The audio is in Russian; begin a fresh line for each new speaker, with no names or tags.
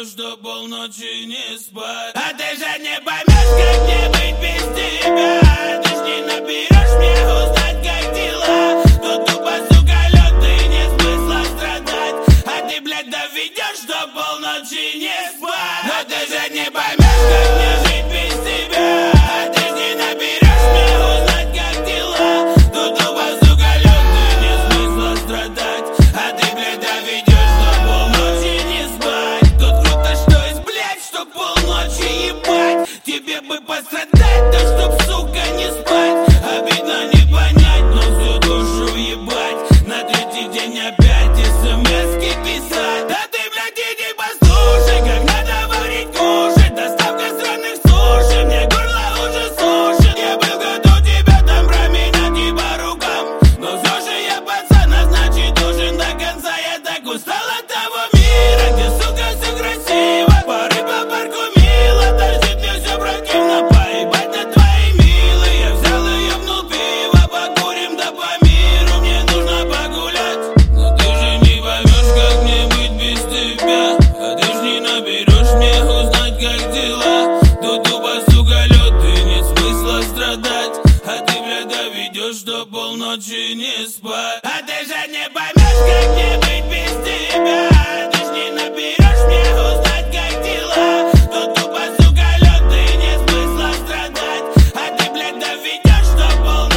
доведешь до полночи не спать. А ты же не поймешь, как мне быть без тебя. Ты ж не наберешь мне узнать, как дела. Тут тупо, сука, лед, и нет смысла страдать. А ты, блядь, доведешь до полночи не спать. Но ты же не поймешь, как мне жить без тебя. А ты ж не наберешь мне узнать, как дела. Тут тупо, сука, лед, и нет смысла страдать. А ты, блядь, доведешь до полночи не спать. Тут круто, что есть, блядь, что полночи ебать. Тебе бы пострадать, да чтоб, сука, не спать. Обидно не понять, но всю душу ебать. На третий день опять смс-ки писать. Да ты, блядь, иди послушай, как надо варить кушать. Доставка странных суши, мне горло уже сушит. Я был готов тебя там променять и по рукам. Но все же я пацан, а значит должен до конца. Я так устал от того мира, где, сука, все красиво. Пары по парку мило, торчит мне все противно. Поебать на твои милые, я взял и ебнул пиво. Покурим да по миру, мне нужно погулять. Но ты же не поймешь, как мне быть без тебя. А ты ж не наберешь мне узнать, как дела. Тут тупо, сука, лед, и нет смысла страдать. А ты, блядь, доведешь до полночи не спать. А ты же не поймешь, как мне быть без тебя. Ты ж не наберешь мне узнать, как дела. Тут тупо, сука, лед, и нет смысла страдать. А ты, блядь, доведешь до полночи.